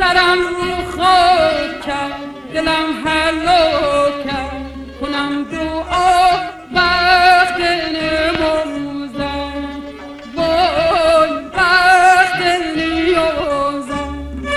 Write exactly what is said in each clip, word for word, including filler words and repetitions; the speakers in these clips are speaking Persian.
سرم رو خاک کرد، دلم هلو کرد، کنم دعا وقت نمازم، وای وقت نیازم.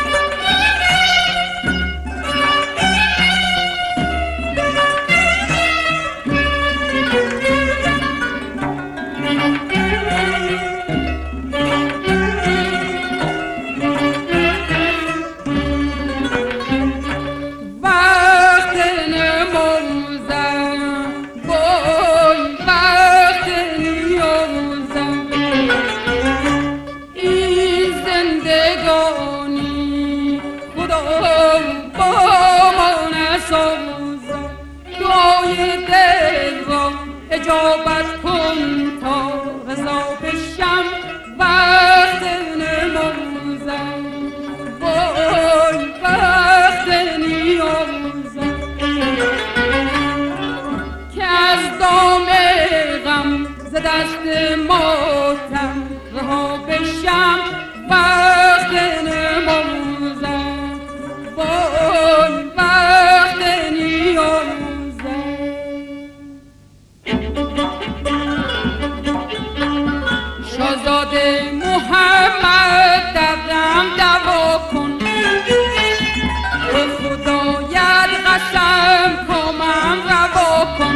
اجابت کن تا رضا بشم وقت نمازم، وای وقت نیازم. که از دام غم ز دست ماتم رها بشم وقت نمازم، وای وقت نیازم. شاهزاده محمد دردم دوا کن، به خدایت قسم کامم روا کن.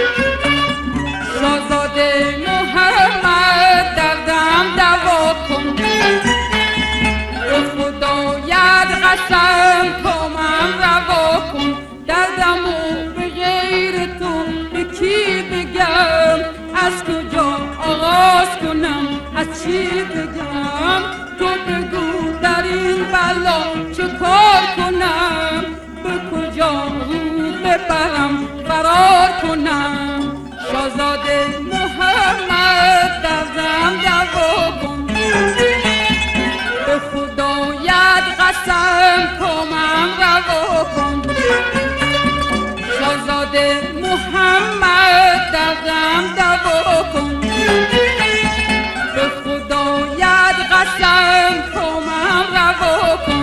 شاهزاده محمد دردم دوا کن، به خدایت قسم کامم روا کن. دردمو به غیر تو به کی بگم، از کجا آغاز کنم، از چی بگم؟ تو بگو در این بلا چه کار کنم، به کجا رو ببرم فرار کنم. شاهزاده محمد دردم دوا کن، به خدایت قسم کامم روا کن. شاهزاده محمد دردم دوا کن، به خدایت قسم کامم روا کن.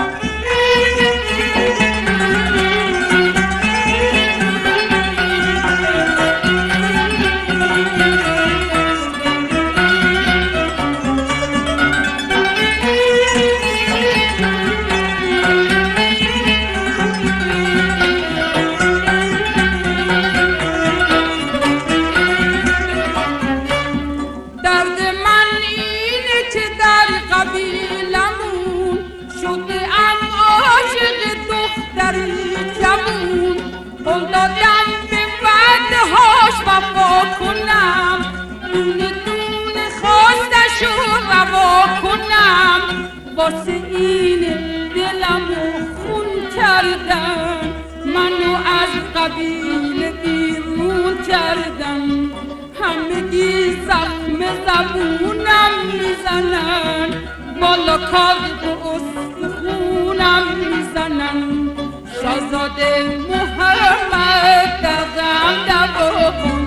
کنم دونه دونه خواستشو روا کنم، واسه اینه دلمو خون کردن، منو از قبیله بیرون کردن. همگی زخم زبونم میزنن، بالا کار به استخونم میزنن. شاهزاده محمد دردم دوا کن،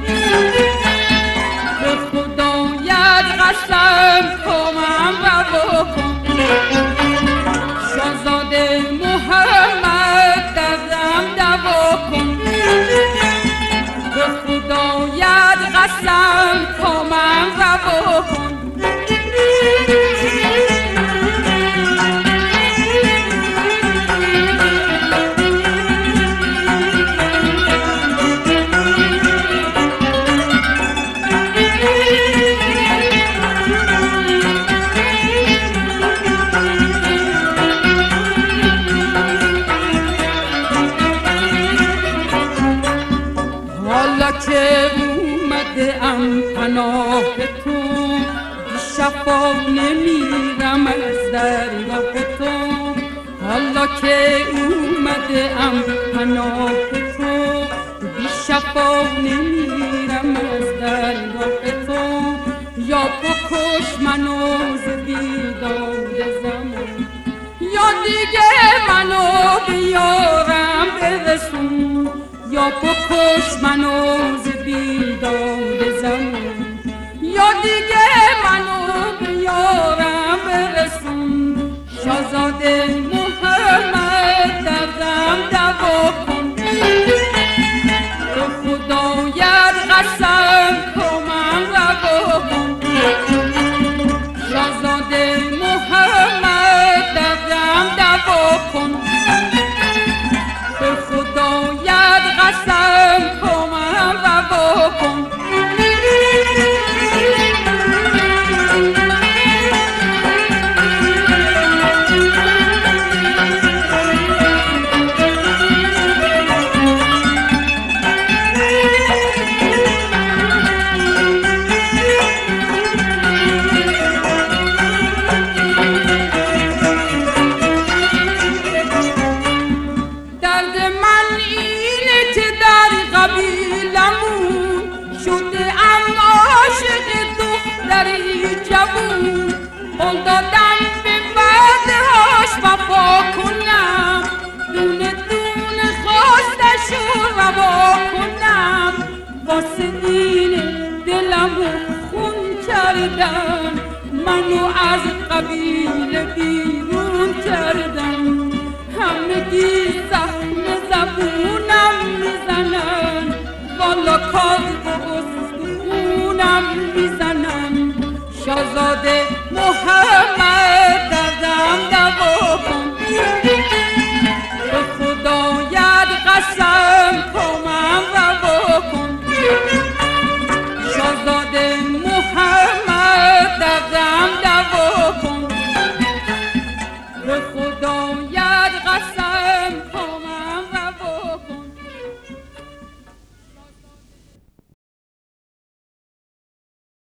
به خدایت قسم کامم روا کن. شاهزاده محمد دردم دوا کن، به خدایت قسم کامم روا کن. که اومده ام پناه تو، بی شفا نمیرم از درگاه تو. حالا که اومده ام پناه تو، بی شفا نمیرم از درگاه تو. یا بکش منو ز بیداد زمان، یا دیگه منو بیارم برسون. یا بکش منو ز بیداد زمان، یا دیگه منو بیارم برسون. شاهزاده محمد کردن، منو از قبیله بیرون کردن، همگی زخم زبونم میزنن، والا کاز به استخونم میزنن. شاهزاده محمد